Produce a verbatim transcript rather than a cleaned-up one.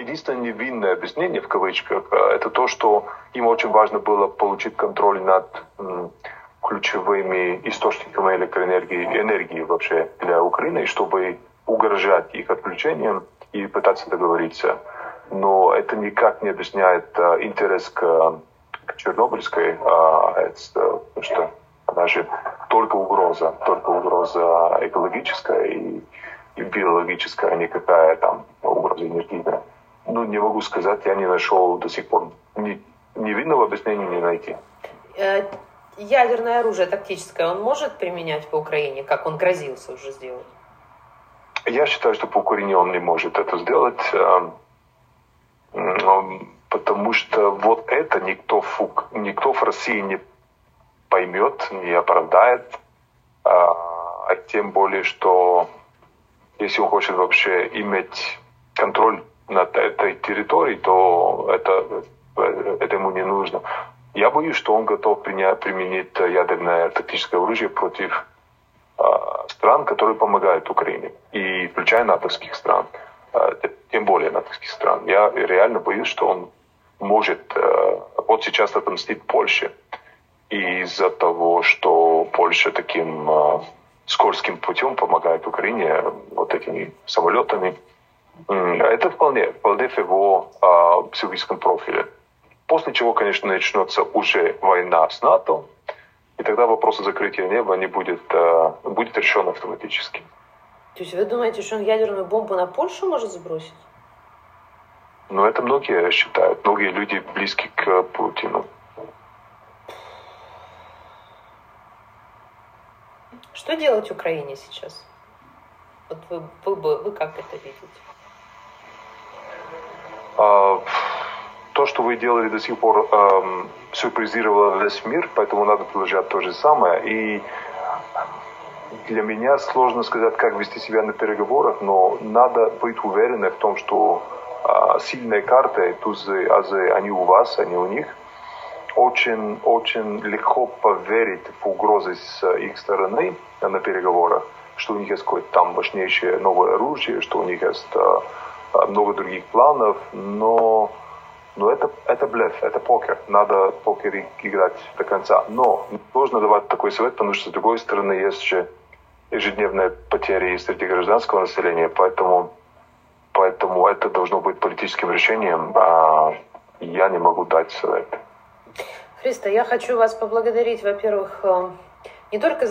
Единственное невинное объяснение, в кавычках, это то, что им очень важно было получить контроль над м, ключевыми источниками электроэнергии, энергии вообще для Украины, чтобы угрожать их отключением и пытаться договориться. Но это никак не объясняет а, интерес к, к Чернобыльской, а, это, потому что она же только угроза, только угроза экологическая и, и биологическая, а не какая там угроза энергийная. Ну, не могу сказать, я не нашел до сих пор ни, невинного объяснения не найти. Ядерное оружие тактическое он может применять по Украине, как он грозился уже сделать? Я считаю, что по Украине он не может это сделать, потому что вот это никто, никто в России не поймет, не оправдает, а тем более, что если он хочет вообще иметь контроль над этой территорией, то это, это ему не нужно. Я боюсь, что он готов принять, применить ядерное тактическое оружие против э, стран, которые помогают Украине, и включая натовских стран, э, тем более натовских стран. Я реально боюсь, что он может э, вот сейчас отомстить Польше. И из-за того, что Польша таким э, скользким путем помогает Украине вот этими самолетами, это вполне, вполне в его э, психологическом профиле. После чего, конечно, начнется уже война с НАТО, и тогда вопрос о закрытии неба не будет, э, будет решен автоматически. То есть вы думаете, что он ядерную бомбу на Польшу может сбросить? Ну, это многие считают, многие люди близки к Путину. Что делать Украине сейчас? Вот вы, вы, вы как это видите? А, то, что вы делали до сих пор, эм, сюрпризировало весь мир, поэтому надо продолжать то же самое. И для меня сложно сказать, как вести себя на переговорах, но надо быть уверенным в том, что э, сильные карты, тузы, азы, они у вас, они у них. Очень, очень легко поверить в угрозы с их стороны на переговорах, что у них есть какое-то там мощнейшее новое оружие, что у них есть э, много других планов, но, но это, это блеф, это покер. Надо покер играть до конца. Но сложно давать такой совет, потому что с другой стороны есть же ежедневные потери среди гражданского населения, поэтому, поэтому это должно быть политическим решением, а я не могу дать совет. Христо, я хочу вас поблагодарить, во-первых, не только за